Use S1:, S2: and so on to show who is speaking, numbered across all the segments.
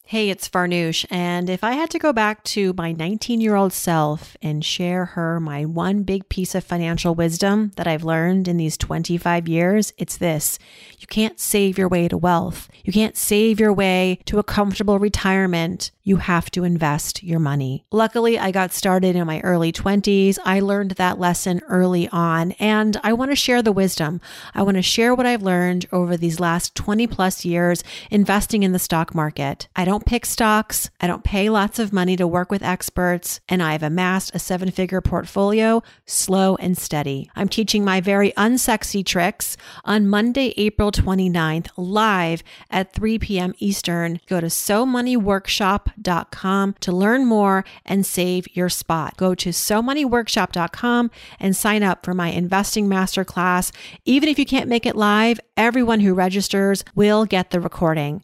S1: Hey, it's Farnoosh, and if I had to go back to my 19-year-old self and share her my one big piece of financial wisdom that I've learned in these 25 years, it's this. You can't save your way to wealth. You can't save your way to a comfortable retirement. You have to invest your money. Luckily, I got started in my early 20s. I learned that lesson early on, and I want to share the wisdom. I want to share what I've learned over these last 20 plus years investing in the stock market. I don't pick stocks. I don't pay lots of money to work with experts, and I've amassed a 7-figure portfolio slow and steady. I'm teaching my very unsexy tricks on Monday, April 29th, live at 3 p.m. Eastern. Go to SoMoneyWorkshop.com to learn more and save your spot. Go to SoMoneyWorkshop.com and sign up for my investing masterclass. Even if you can't make it live, everyone who registers will get the recording.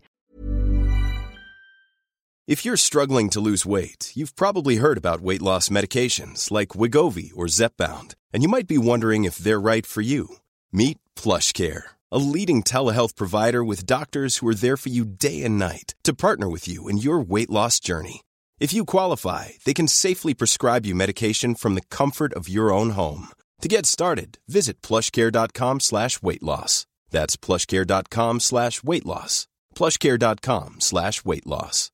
S2: If you're struggling to lose weight, you've probably heard about weight loss medications like Wegovy or Zepbound, and you might be wondering if they're right for you. Meet PlushCare, a leading telehealth provider with doctors who are there for you day and night to partner with you in your weight loss journey. If you qualify, they can safely prescribe you medication from the comfort of your own home. To get started, visit plushcare.com/weight-loss. That's plushcare.com/weight-loss. plushcare.com/weight-loss.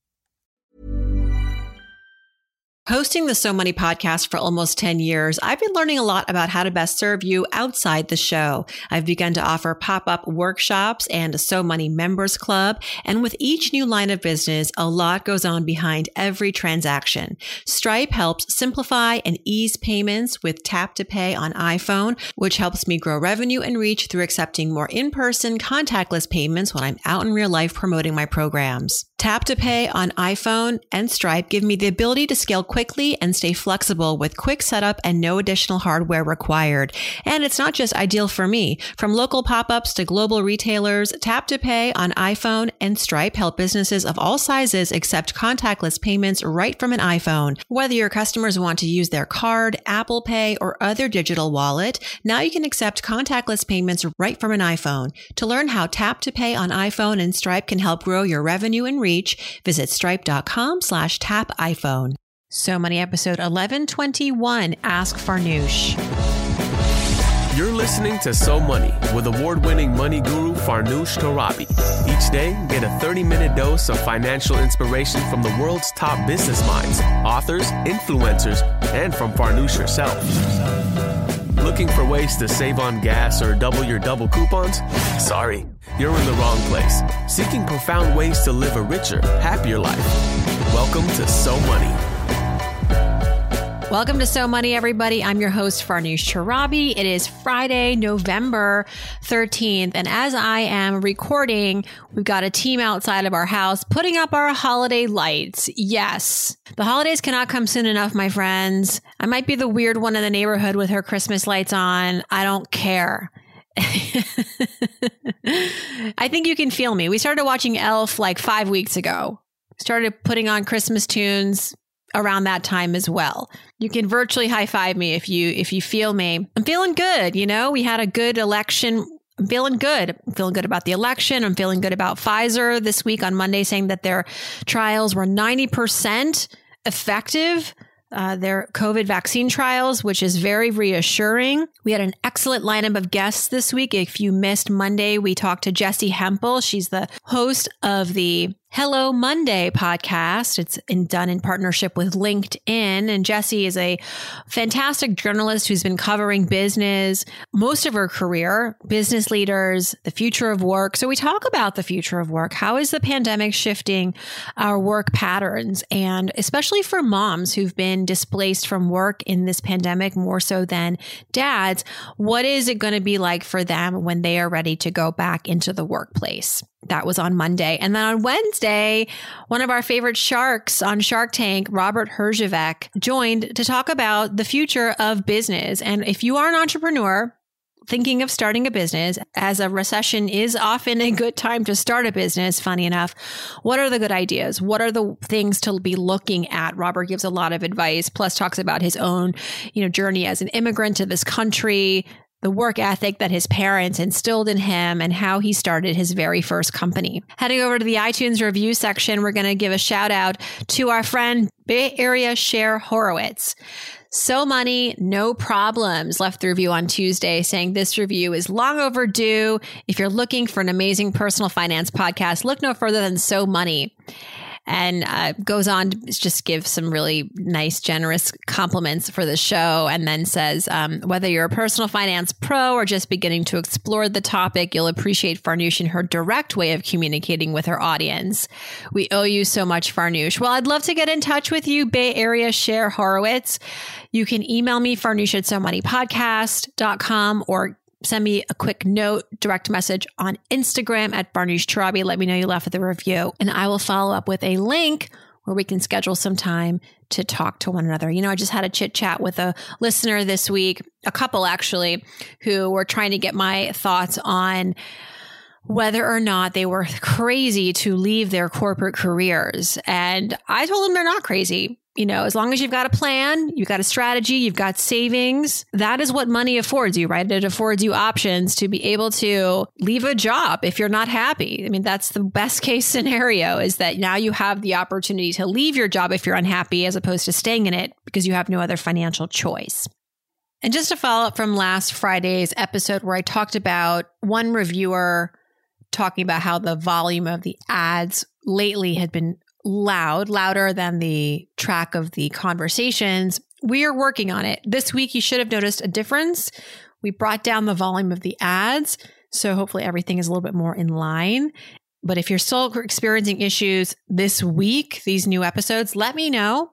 S1: Hosting the So Money podcast for almost 10 years, I've been learning a lot about how to best serve you outside the show. I've begun to offer pop-up workshops and a So Money members club. And with each new line of business, a lot goes on behind every transaction. Stripe helps simplify and ease payments with Tap to Pay on iPhone, which helps me grow revenue and reach through accepting more in-person contactless payments when I'm out in real life promoting my programs. Tap to Pay on iPhone and Stripe give me the ability to scale quickly and stay flexible with quick setup and no additional hardware required. And it's not just ideal for me. From local pop-ups to global retailers, Tap to Pay on iPhone and Stripe help businesses of all sizes accept contactless payments right from an iPhone. Whether your customers want to use their card, Apple Pay, or other digital wallet, now you can accept contactless payments right from an iPhone. To learn how Tap to Pay on iPhone and Stripe can help grow your revenue and reach, visit stripe.com/tap iPhone. So Money episode 1121, Ask Farnoosh.
S3: You're listening to So Money with award-winning money guru Farnoosh Torabi. Each day, get a 30-minute dose of financial inspiration from the world's top business minds, authors, influencers, and from Farnoosh herself. Looking for ways to save on gas or double your double coupons? Sorry, you're in the wrong place. Seeking profound ways to live a richer, happier life. Welcome to So Money.
S1: Welcome to So Money, everybody. I'm your host, Farnoosh Torabi. It is Friday, November 13th. And as I am recording, we've got a team outside of our house putting up our holiday lights. Yes, the holidays cannot come soon enough, my friends. I might be the weird one in the neighborhood with her Christmas lights on. I don't care. I think you can feel me. We started watching Elf like 5 weeks ago. Started putting on Christmas tunes around that time as well. You can virtually high five me if you feel me. I'm feeling good. You know, we had a good election. I'm feeling good. I'm feeling good about the election. I'm feeling good about Pfizer this week on Monday saying that their trials were 90% effective. Their COVID vaccine trials, which is very reassuring. We had an excellent lineup of guests this week. If you missed Monday, we talked to Jessie Hempel. She's the host of the Hello Monday podcast. It's done in partnership with LinkedIn. And Jessie is a fantastic journalist who's been covering business most of her career, business leaders, the future of work. So we talk about the future of work. How is the pandemic shifting our work patterns? And especially for moms who've been displaced from work in this pandemic more so than dads, what is it going to be like for them when they are ready to go back into the workplace? That was on Monday. And then on Wednesday, one of our favorite sharks on Shark Tank, Robert Herjavec, joined to talk about the future of business. And if you are an entrepreneur thinking of starting a business, as a recession is often a good time to start a business, funny enough, what are the good ideas? What are the things to be looking at? Robert gives a lot of advice, plus talks about his own, journey as an immigrant to this country, the work ethic that his parents instilled in him, and how he started his very first company. Heading over to the iTunes review section, we're going to give a shout out to our friend Bay Area Cher Horowitz. So Money, No Problems left the review on Tuesday saying this review is long overdue. If you're looking for an amazing personal finance podcast, look no further than So Money. And goes on to just give some really nice, generous compliments for the show. And then says, whether you're a personal finance pro or just beginning to explore the topic, you'll appreciate Farnoosh and her direct way of communicating with her audience. We owe you so much, Farnoosh. Well, I'd love to get in touch with you, Bay Area Cher Horowitz. You can email me, farnoosh@somoneypodcast.com, or send me a quick note, direct message on Instagram at Farnoosh Torabi. Let me know you left with a review, and I will follow up with a link where we can schedule some time to talk to one another. You know, I just had a chit chat with a listener this week, a couple actually, who were trying to get my thoughts on whether or not they were crazy to leave their corporate careers. And I told them they're not crazy. You know, as long as you've got a plan, you've got a strategy, you've got savings, that is what money affords you, right? It affords you options to be able to leave a job if you're not happy. I mean, that's the best case scenario, is that now you have the opportunity to leave your job if you're unhappy, as opposed to staying in it because you have no other financial choice. And just to follow up from last Friday's episode where I talked about one reviewer talking about how the volume of the ads lately had been louder than the track of the conversations. We are working on it. This week, you should have noticed a difference. We brought down the volume of the ads, so hopefully everything is a little bit more in line. But if you're still experiencing issues this week, these new episodes, let me know.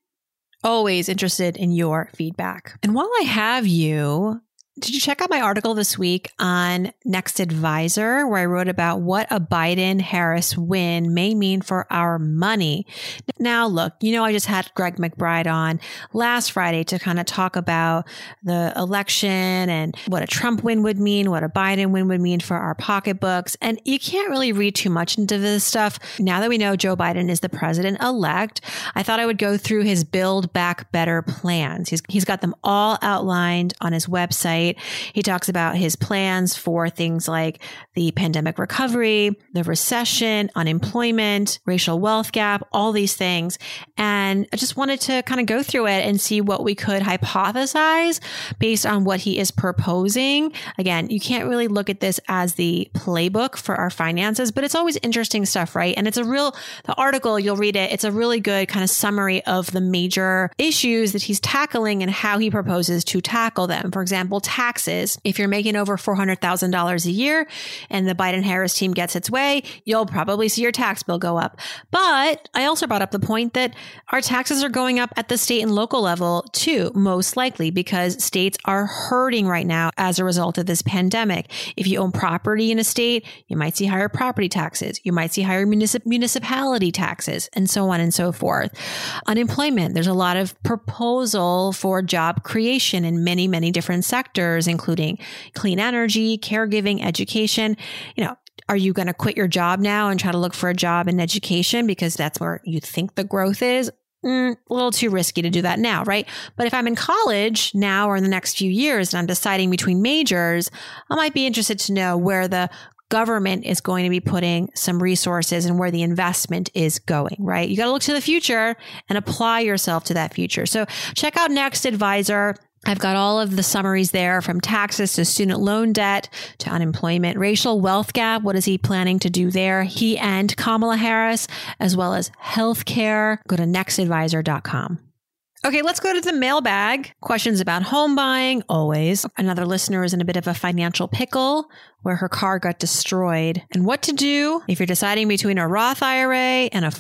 S1: Always interested in your feedback. And while I have you, did you check out my article this week on Next Advisor, where I wrote about what a Biden-Harris win may mean for our money? Now, look, you know, I just had Greg McBride on last Friday to kind of talk about the election and what a Trump win would mean, what a Biden win would mean for our pocketbooks. And you can't really read too much into this stuff. Now that we know Joe Biden is the president-elect, I thought I would go through his Build Back Better plans. He's got them all outlined on his website. He talks about his plans for things like the pandemic recovery, the recession, unemployment, racial wealth gap, all these things. And I just wanted to kind of go through it and see what we could hypothesize based on what he is proposing. Again, you can't really look at this as the playbook for our finances, but it's always interesting stuff, right? And the article, you'll read it, it's a really good kind of summary of the major issues that he's tackling and how he proposes to tackle them. For example, taxes. If you're making over $400,000 a year and the Biden-Harris team gets its way, you'll probably see your tax bill go up. But I also brought up the point that our taxes are going up at the state and local level too, most likely because states are hurting right now as a result of this pandemic. If you own property in a state, you might see higher property taxes. You might see higher municipality taxes, and so on and so forth. Unemployment. There's a lot of proposal for job creation in many, many different sectors, including clean energy, caregiving, education. You know, are you going to quit your job now and try to look for a job in education because that's where you think the growth is? A little too risky to do that now, right? But if I'm in college now or in the next few years and I'm deciding between majors, I might be interested to know where the government is going to be putting some resources and where the investment is going, right? You got to look to the future and apply yourself to that future. So check out Next Advisor. I've got all of the summaries there, from taxes to student loan debt to unemployment, racial wealth gap. What is he planning to do there? He and Kamala Harris, as well as healthcare. Go to nextadvisor.com. Okay, let's go to the mailbag. Questions about home buying, always. Another listener is in a bit of a financial pickle where her car got destroyed. And what to do if you're deciding between a Roth IRA and a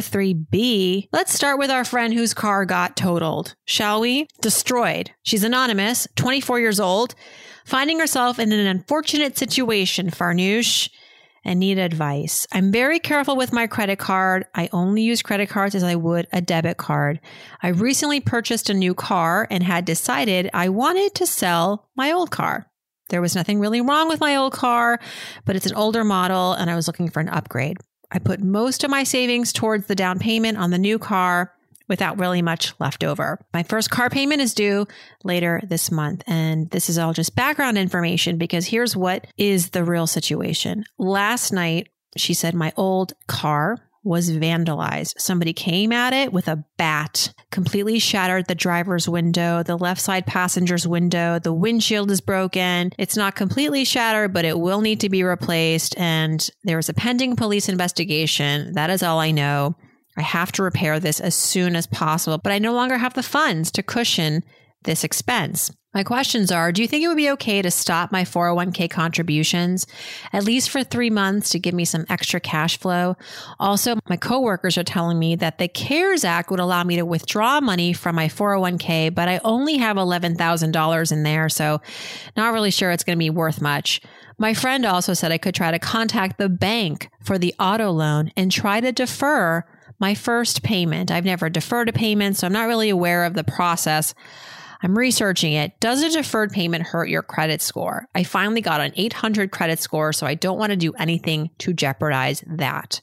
S1: 403B. Let's start with our friend whose car got totaled, shall we? Destroyed. She's anonymous, 24 years old, finding herself in an unfortunate situation, Farnoosh, and need advice. I'm very careful with my credit card. I only use credit cards as I would a debit card. I recently purchased a new car and had decided I wanted to sell my old car. There was nothing really wrong with my old car, but it's an older model and I was looking for an upgrade. I put most of my savings towards the down payment on the new car without really much left over. My first car payment is due later this month. And this is all just background information because here's what is the real situation. Last night, she said my old car was vandalized. Somebody came at it with a bat, completely shattered the driver's window, the left side passenger's window. The windshield is broken. It's not completely shattered, but it will need to be replaced. And there is a pending police investigation. That is all I know. I have to repair this as soon as possible, but I no longer have the funds to cushion this expense. My questions are, do you think it would be okay to stop my 401k contributions, at least for 3 months to give me some extra cash flow? Also, my coworkers are telling me that the CARES Act would allow me to withdraw money from my 401k, but I only have $11,000 in there, so not really sure it's going to be worth much. My friend also said I could try to contact the bank for the auto loan and try to defer my first payment. I've never deferred a payment, so I'm not really aware of the process. I'm researching it. Does a deferred payment hurt your credit score? I finally got an 800 credit score, so I don't want to do anything to jeopardize that.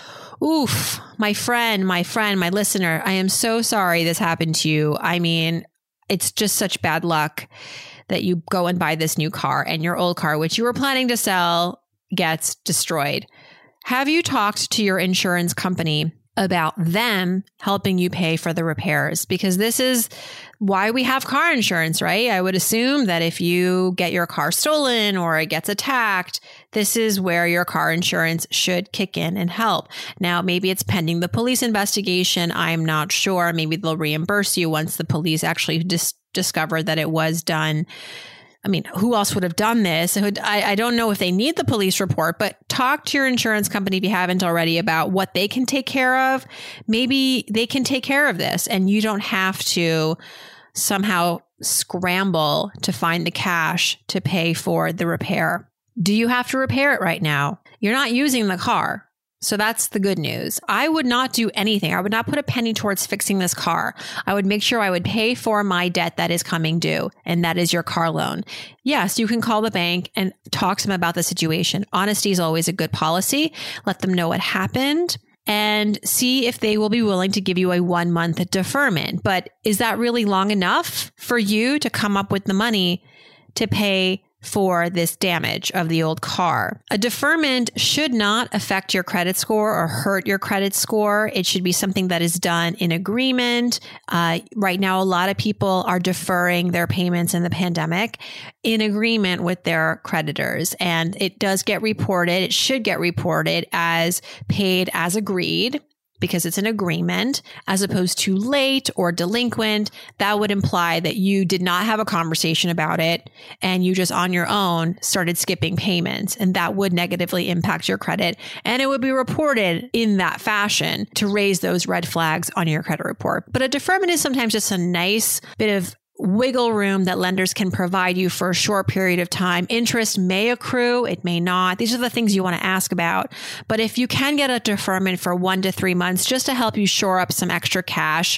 S1: Oof, my friend, my listener, I am so sorry this happened to you. I mean, it's just such bad luck that you go and buy this new car and your old car, which you were planning to sell, gets destroyed. Have you talked to your insurance company about them helping you pay for the repairs? Because this is why we have car insurance, right? I would assume that if you get your car stolen or it gets attacked, this is where your car insurance should kick in and help. Now, maybe it's pending the police investigation. I'm not sure. Maybe they'll reimburse you once the police actually discover that it was done. I mean, who else would have done this? I don't know if they need the police report, but talk to your insurance company if you haven't already about what they can take care of. Maybe they can take care of this and you don't have to somehow scramble to find the cash to pay for the repair. Do you have to repair it right now? You're not using the car. So that's the good news. I would not do anything. I would not put a penny towards fixing this car. I would make sure I would pay for my debt that is coming due, and that is your car loan. Yes, you can call the bank and talk to them about the situation. Honesty is always a good policy. Let them know what happened and see if they will be willing to give you a 1 month deferment. But is that really long enough for you to come up with the money to pay for this damage of the old car? A deferment should not affect your credit score or hurt your credit score. It should be something that is done in agreement. Right now, a lot of people are deferring their payments in the pandemic in agreement with their creditors. And it does get reported. It should get reported as paid as agreed, because it's an agreement, as opposed to late or delinquent. That would imply that you did not have a conversation about it and you just on your own started skipping payments, and that would negatively impact your credit. And it would be reported in that fashion to raise those red flags on your credit report. But a deferment is sometimes just a nice bit of wiggle room that lenders can provide you for a short period of time. Interest may accrue, it may not. These are the things you want to ask about. But if you can get a deferment for 1 to 3 months just to help you shore up some extra cash,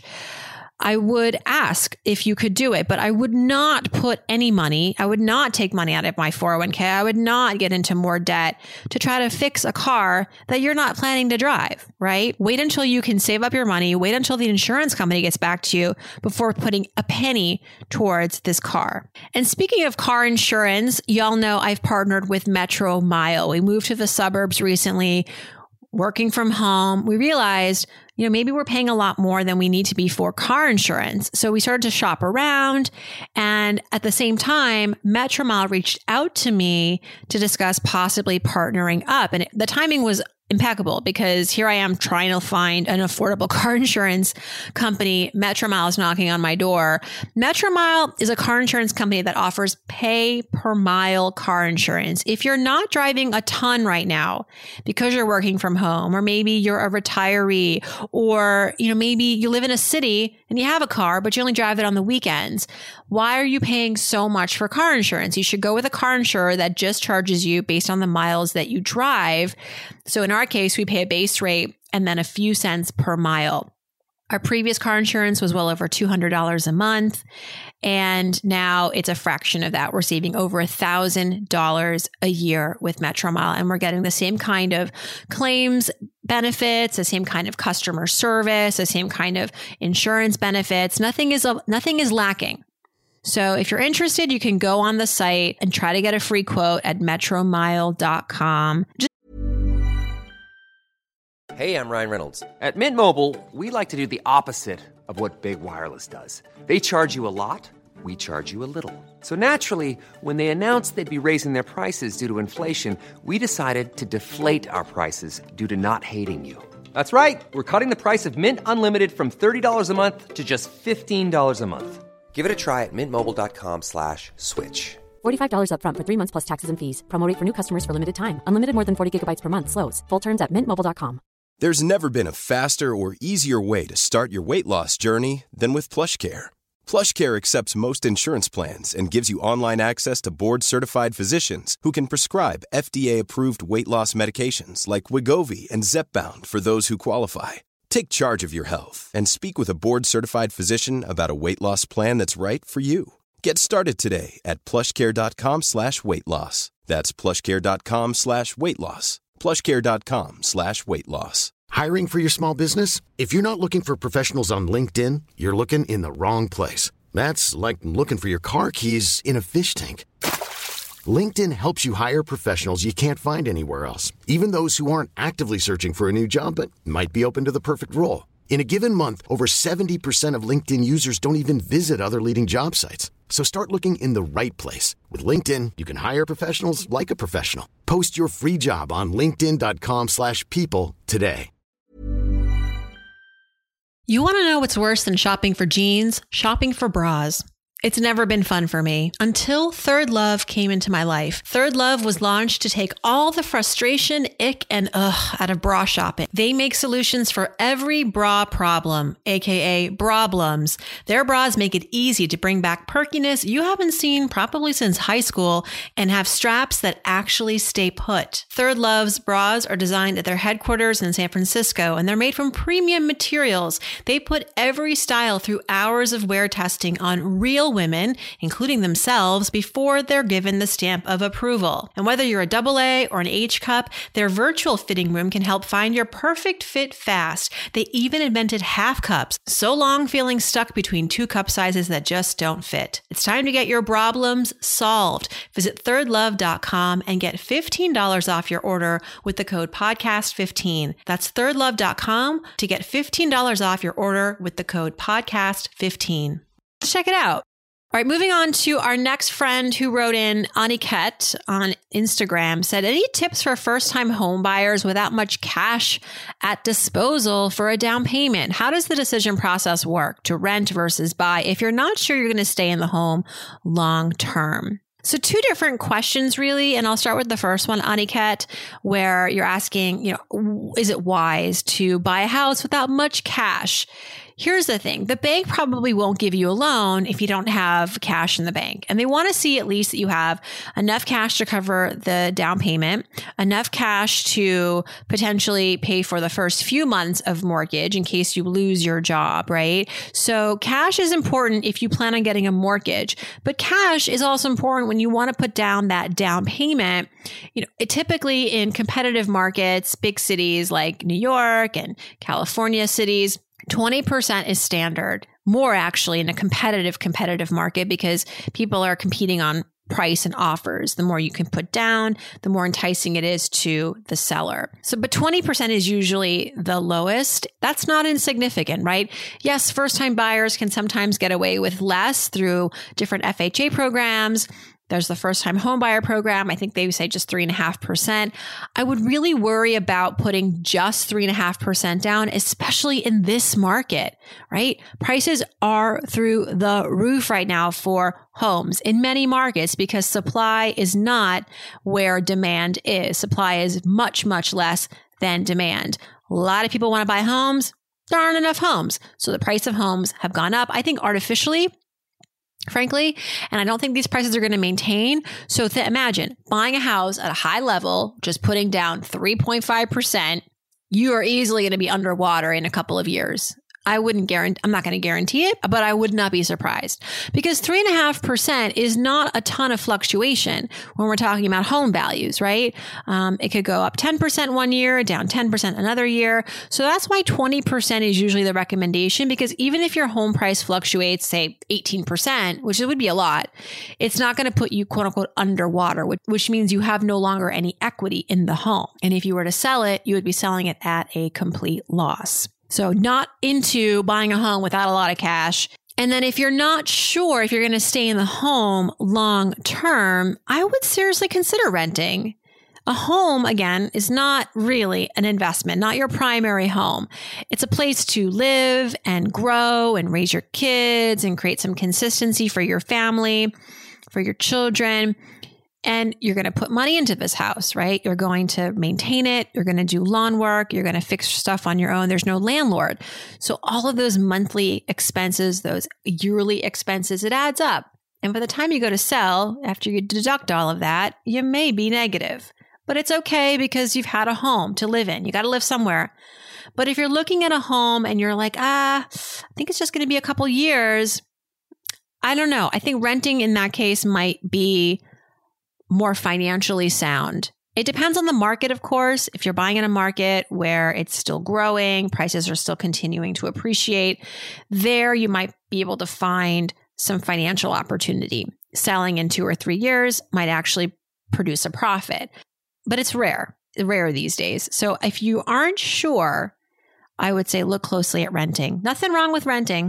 S1: I would ask if you could do it, but I would not put any money. I would not take money out of my 401k. I would not get into more debt to try to fix a car that you're not planning to drive, right? Wait until you can save up your money. Wait until the insurance company gets back to you before putting a penny towards this car. And speaking of car insurance, y'all know I've partnered with Metromile. We moved to the suburbs recently, working from home. We realized, maybe we're paying a lot more than we need to be for car insurance. So we started to shop around. And at the same time, Metromile reached out to me to discuss possibly partnering up. And the timing was impeccable because here I am trying to find an affordable car insurance company. Metromile is knocking on my door. Metromile is a car insurance company that offers pay per mile car insurance. If you're not driving a ton right now because you're working from home, or maybe you're a retiree, or maybe you live in a city and you have a car, but you only drive it on the weekends. Why are you paying so much for car insurance? You should go with a car insurer that just charges you based on the miles that you drive. So in our case, we pay a base rate and then a few cents per mile. Our previous car insurance was well over $200 a month. And now it's a fraction of that. We're saving over $1,000 a year with Metromile, and we're getting the same kind of claims benefits, the same kind of customer service, the same kind of insurance benefits. Nothing is lacking. So if you're interested, you can go on the site and try to get a free quote at metromile.com.
S4: Hey, I'm Ryan Reynolds. At Mint Mobile, we like to do the opposite of what Big Wireless does. They charge you a lot, we charge you a little. So naturally, when they announced they'd be raising their prices due to inflation, we decided to deflate our prices due to not hating you. That's right. We're cutting the price of Mint Unlimited from $30 a month to just $15 a month. Give it a try at mintmobile.com/switch.
S5: $45 up front for 3 months plus taxes and fees. Promo rate for new customers for limited time. Unlimited more than 40 gigabytes per month. Slows full terms at mintmobile.com.
S2: There's never been a faster or easier way to start your weight loss journey than with PlushCare. PlushCare accepts most insurance plans and gives you online access to board-certified physicians who can prescribe FDA-approved weight loss medications like Wegovy and Zepbound for those who qualify. Take charge of your health and speak with a board-certified physician about a weight loss plan that's right for you. Get started today at plushcare.com/weight loss. That's plushcare.com/weight loss. plushcare.com/weight loss.
S6: Hiring for your small business? If you're not looking for professionals on LinkedIn, you're looking in the wrong place. That's like looking for your car keys in a fish tank. LinkedIn helps you hire professionals you can't find anywhere else, even those who aren't actively searching for a new job but might be open to the perfect role. In a given month, over 70% of LinkedIn users don't even visit other leading job sites. So start looking in the right place. With LinkedIn, you can hire professionals like a professional. Post your free job on linkedin.com/people today.
S1: You want to know what's worse than shopping for jeans? Shopping for bras. It's never been fun for me until Third Love came into my life. Third Love was launched to take all the frustration, ick, and ugh out of bra shopping. They make solutions for every bra problem, aka brablums. Their bras make it easy to bring back perkiness you haven't seen probably since high school and have straps that actually stay put. Third Love's bras are designed at their headquarters in San Francisco, and they're made from premium materials. They put every style through hours of wear testing on real women, including themselves, before they're given the stamp of approval. And whether you're a AA or an H cup, their virtual fitting room can help find your perfect fit fast. They even invented half cups, so long feeling stuck between two cup sizes that just don't fit. It's time to get your problems solved. Visit thirdlove.com and get $15 off your order with the code podcast15. That's thirdlove.com to get $15 off your order with the code podcast15. Check it out. All right, moving on to our next friend who wrote in, Aniket on Instagram, said, any tips for first-time home buyers without much cash at disposal for a down payment? How does the decision process work to rent versus buy if you're not sure you're going to stay in the home long term? So two different questions, really. And I'll start with the first one, Aniket, where you're asking, is it wise to buy a house without much cash? Here's the thing. The bank probably won't give you a loan if you don't have cash in the bank. And they want to see at least that you have enough cash to cover the down payment, enough cash to potentially pay for the first few months of mortgage in case you lose your job, right? So cash is important if you plan on getting a mortgage, but cash is also important when you want to put down that down payment. Typically in competitive markets, big cities like New York and California cities, 20% is standard, more actually in a competitive market because people are competing on price and offers. The more you can put down, the more enticing it is to the seller. So, but 20% is usually the lowest. That's not insignificant, right? Yes, first-time buyers can sometimes get away with less through different FHA programs. There's the first-time homebuyer program. I think they say just 3.5%. I would really worry about putting just 3.5% down, especially in this market, right? Prices are through the roof right now for homes in many markets because supply is not where demand is. Supply is much, much less than demand. A lot of people want to buy homes. There aren't enough homes. So the price of homes have gone up, I think artificially, frankly, and I don't think these prices are going to maintain. So imagine buying a house at a high level, just putting down 3.5%, you are easily going to be underwater in a couple of years. I'm not going to guarantee it, but I would not be surprised because 3.5% is not a ton of fluctuation when we're talking about home values, right? It could go up 10% one year, down 10% another year. So that's why 20% is usually the recommendation, because even if your home price fluctuates, say 18%, which would be a lot, it's not going to put you quote unquote underwater, which means you have no longer any equity in the home. And if you were to sell it, you would be selling it at a complete loss. So not into buying a home without a lot of cash. And then if you're not sure if you're going to stay in the home long term, I would seriously consider renting. A home, again, is not really an investment, not your primary home. It's a place to live and grow and raise your kids and create some consistency for your family, for your children. And you're going to put money into this house, right? You're going to maintain it. You're going to do lawn work. You're going to fix stuff on your own. There's no landlord. So all of those monthly expenses, those yearly expenses, it adds up. And by the time you go to sell, after you deduct all of that, you may be negative. But it's okay because you've had a home to live in. You got to live somewhere. But if you're looking at a home and you're like, I think it's just going to be a couple years, I don't know. I think renting in that case might be more financially sound. It depends on the market, of course. If you're buying in a market where it's still growing, prices are still continuing to appreciate, there you might be able to find some financial opportunity. Selling in 2 or 3 years might actually produce a profit, but it's rare these days. So if you aren't sure, I would say look closely at renting. Nothing wrong with renting.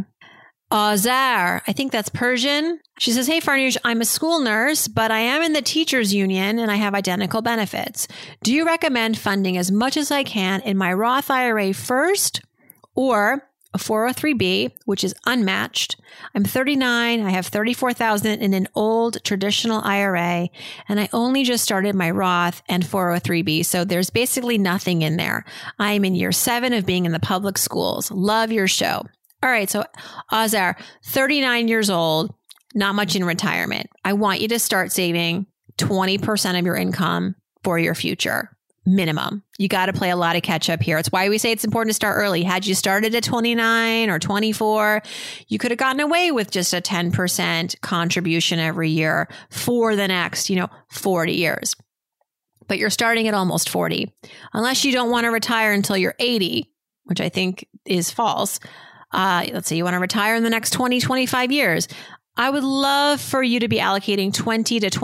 S1: Azar, I think that's Persian. She says, hey, Farnoosh, I'm a school nurse, but I am in the teachers union and I have identical benefits. Do you recommend funding as much as I can in my Roth IRA first or a 403B, which is unmatched? I'm 39. I have $34,000 in an old traditional IRA, and I only just started my Roth and 403B. So there's basically nothing in there. I'm in year 7 of being in the public schools. Love your show. All right. So Azar, 39 years old, not much in retirement. I want you to start saving 20% of your income for your future. Minimum. You got to play a lot of catch up here. It's why we say it's important to start early. Had you started at 29 or 24, you could have gotten away with just a 10% contribution every year for the next, 40 years. But you're starting at almost 40. Unless you don't want to retire until you're 80, which I think is false. Let's say you want to retire in the next 20, 25 years. I would love for you to be allocating 20 to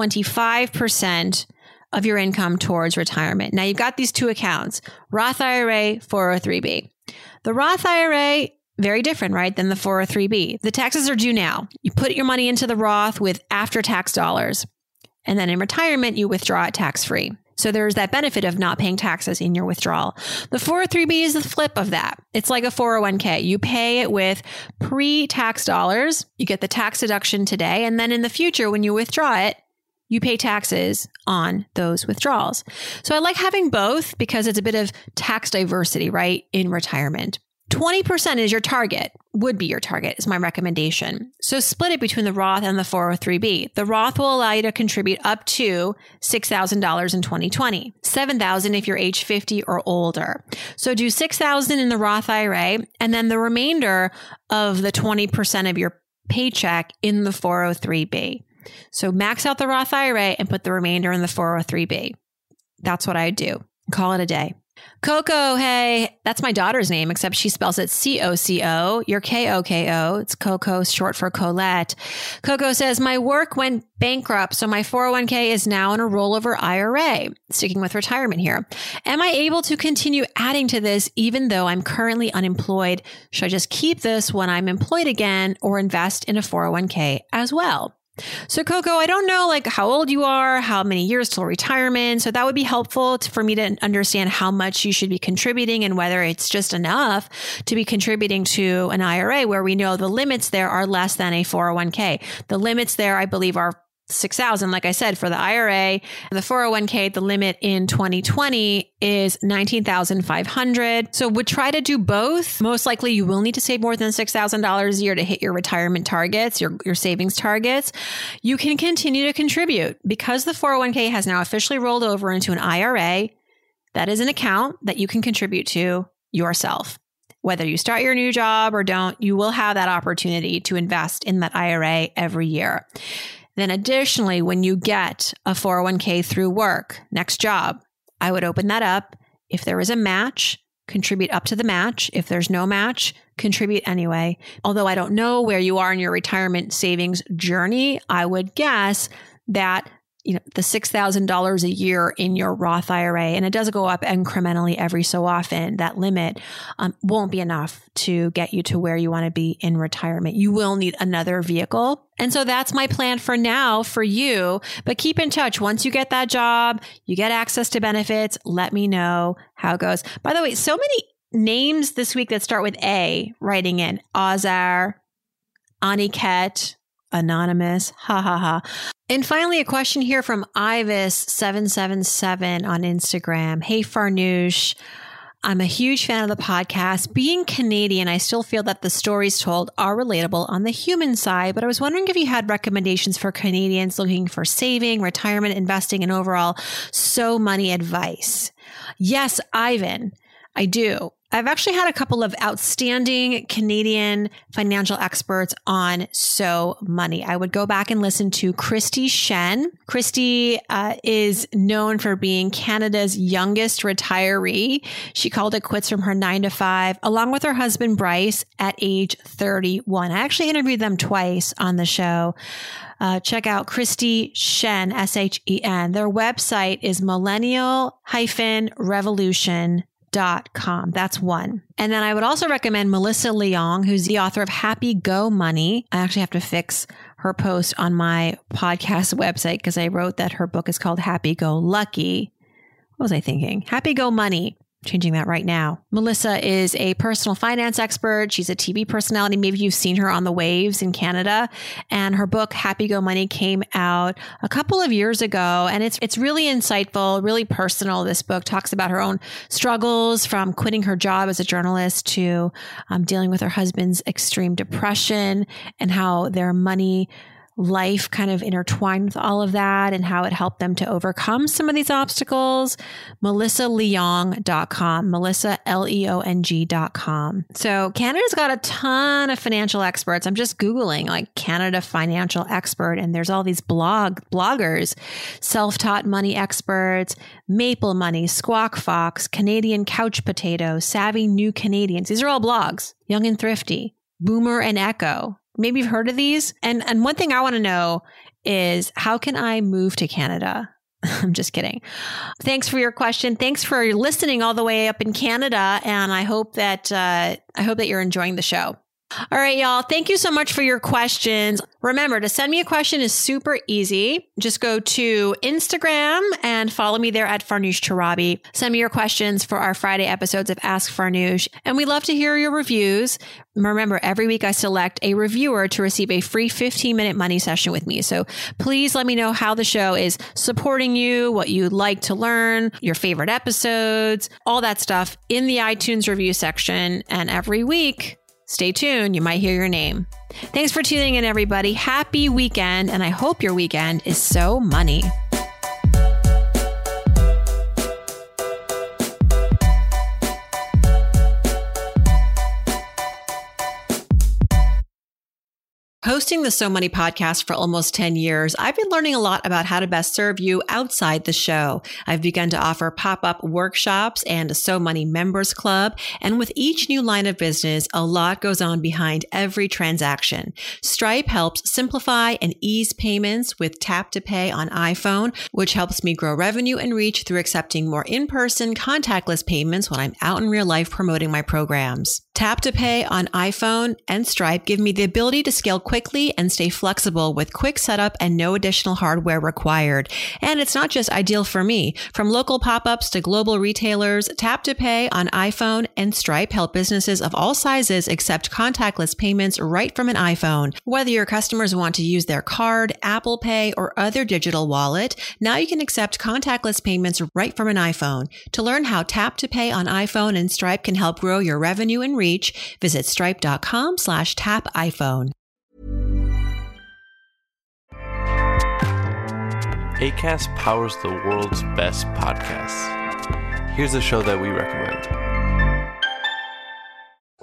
S1: 25% of your income towards retirement. Now you've got these 2 accounts, Roth IRA, 403B. The Roth IRA, very different, right, than the 403B. The taxes are due now. You put your money into the Roth with after-tax dollars. And then in retirement, you withdraw it tax-free. So there's that benefit of not paying taxes in your withdrawal. The 403B is the flip of that. It's like a 401k. You pay it with pre-tax dollars. You get the tax deduction today. And then in the future, when you withdraw it, you pay taxes on those withdrawals. So I like having both because it's a bit of tax diversity, right, in retirement. 20% is your target, would be your target, is my recommendation. So split it between the Roth and the 403B. The Roth will allow you to contribute up to $6,000 in 2020, $7,000 if you're age 50 or older. So do $6,000 in the Roth IRA, and then the remainder of the 20% of your paycheck in the 403B. So max out the Roth IRA and put the remainder in the 403B. That's what I do. Call it a day. Coco, hey, that's my daughter's name, except she spells it C-O-C-O. You're K-O-K-O. It's Coco, short for Colette. Coco says, my work went bankrupt, so my 401k is now in a rollover IRA. Sticking with retirement here. Am I able to continue adding to this even though I'm currently unemployed? Should I just keep this when I'm employed again or invest in a 401k as well? So Coco, I don't know how old you are, how many years till retirement. So that would be helpful for me to understand how much you should be contributing and whether it's just enough to be contributing to an IRA where we know the limits there are less than a 401k. The limits there, I believe, are $6,000, like I said, for the IRA. The 401k, the limit in 2020 is $19,500. So would try to do both. Most likely you will need to save more than $6,000 a year to hit your retirement targets, your savings targets. You can continue to contribute because the 401k has now officially rolled over into an IRA. That is an account that you can contribute to yourself. Whether you start your new job or don't, you will have that opportunity to invest in that IRA every year. Then additionally, when you get a 401k through work, next job, I would open that up. If there is a match, contribute up to the match. If there's no match, contribute anyway. Although I don't know where you are in your retirement savings journey, I would guess that the $6,000 a year in your Roth IRA, and it does go up incrementally every so often, that limit won't be enough to get you to where you want to be in retirement. You will need another vehicle. And so that's my plan for now for you. But keep in touch. Once you get that job, you get access to benefits, let me know how it goes. By the way, so many names this week that start with A writing in. Ozar, Aniket, Anonymous, ha ha ha. And finally, a question here from Ivis777 on Instagram. Hey, Farnoosh, I'm a huge fan of the podcast. Being Canadian, I still feel that the stories told are relatable on the human side, but I was wondering if you had recommendations for Canadians looking for saving, retirement, investing, and overall money advice. Yes, Ivan, I do. I've actually had a couple of outstanding Canadian financial experts on So Money. I would go back and listen to Christy Shen. Christy is known for being Canada's youngest retiree. She called it quits from her 9-to-5, along with her husband, Bryce, at age 31. I actually interviewed them twice on the show. Check out Christy Shen, Shen. Their website is millennial-revolution.com. That's one. And then I would also recommend Melissa Leong, who's the author of Happy Go Money. I actually have to fix her post on my podcast website because I wrote that her book is called Happy Go Lucky. What was I thinking? Happy Go Money. Changing that right now. Melissa is a personal finance expert. She's a TV personality. Maybe you've seen her on the waves in Canada. And her book, Happy Go Money, came out a couple of years ago. And it's really insightful, really personal. This book talks about her own struggles from quitting her job as a journalist to dealing with her husband's extreme depression and how their money life kind of intertwined with all of that and how it helped them to overcome some of these obstacles. MelissaLeong.com, MelissaLeong.com. So Canada's got a ton of financial experts. I'm just Googling like Canada financial expert, and there's all these bloggers, self-taught money experts, Maple Money, Squawk Fox, Canadian Couch Potato, Savvy New Canadians. These are all blogs. Young and Thrifty, Boomer and Echo. Maybe you've heard of these. And one thing I want to know is, how can I move to Canada? I'm just kidding. Thanks for your question. Thanks for listening all the way up in Canada. And I hope that you're enjoying the show. All right, y'all. Thank you so much for your questions. Remember, to send me a question is super easy. Just go to Instagram and follow me there at Farnoosh Torabi. Send me your questions for our Friday episodes of Ask Farnoosh. And we love to hear your reviews. Remember, every week I select a reviewer to receive a free 15-minute money session with me. So please let me know how the show is supporting you, what you'd like to learn, your favorite episodes, all that stuff in the iTunes review section. And every week, stay tuned. You might hear your name. Thanks for tuning in, everybody. Happy weekend. And I hope your weekend is so money. Hosting the So Money podcast for almost 10 years, I've been learning a lot about how to best serve you outside the show. I've begun to offer pop-up workshops and a So Money members club. And with each new line of business, a lot goes on behind every transaction. Stripe helps simplify and ease payments with Tap to Pay on iPhone, which helps me grow revenue and reach through accepting more in-person contactless payments when I'm out in real life promoting my programs. Tap to Pay on iPhone and Stripe give me the ability to scale quickly and stay flexible with quick setup and no additional hardware required. And it's not just ideal for me. From local pop-ups to global retailers, Tap to Pay on iPhone and Stripe help businesses of all sizes accept contactless payments right from an iPhone. Whether your customers want to use their card, Apple Pay, or other digital wallet, now you can accept contactless payments right from an iPhone. To learn how Tap to Pay on iPhone and Stripe can help grow your revenue and reach, visit stripe.com/tapiphone.
S3: Acast powers the world's best podcasts. Here's a show that we recommend.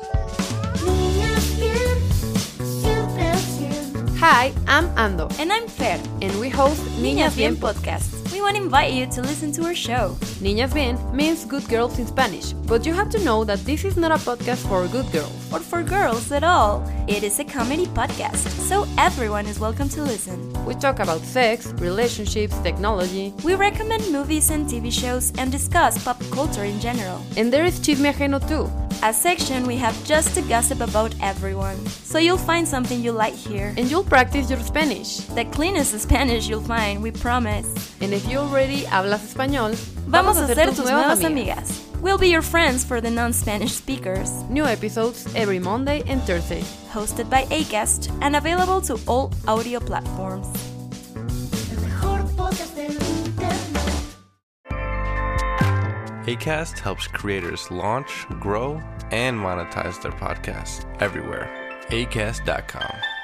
S7: Hi, I'm Ando.
S8: And I'm Fer.
S7: And we host Niñas Bien Podcast.
S8: We want to invite you to listen to our show.
S7: Niñas Bien means good girls in Spanish, but you have to know that this is not a podcast for good girls.
S8: Or for girls at all. It is a comedy podcast, so everyone is welcome to listen.
S7: We talk about sex, relationships, technology.
S8: We recommend movies and TV shows and discuss pop culture in general.
S7: And there is Chisme Ajeno too.
S8: A section we have just to gossip about everyone. So you'll find something you like here.
S7: And you'll practice your Spanish.
S8: The cleanest Spanish you'll find, we promise.
S7: And if you already hablas español,
S8: vamos a ser tus nuevas amigas. We'll be your friends for the non-Spanish speakers.
S7: New episodes every Monday and Thursday.
S8: Hosted by Acast and available to all audio platforms.
S9: Acast helps creators launch, grow, and monetize their podcasts everywhere. Acast.com.